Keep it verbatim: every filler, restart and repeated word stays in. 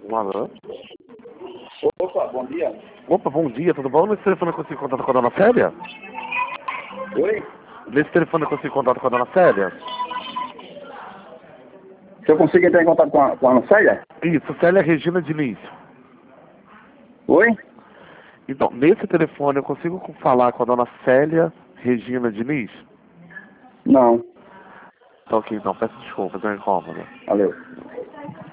Alô? Opa, bom dia. Opa, bom dia, tudo bom? Nesse telefone eu consigo contato com a dona Célia? Oi? Nesse telefone eu consigo contato com a dona Célia? Se eu consigo entrar em contato com a, com a Ana Célia? Isso, Célia Regina Diniz. Oi? Então, nesse telefone eu consigo falar com a dona Célia Regina Diniz? Não. Tá ok, então, peço desculpas, é um incômodo. Valeu.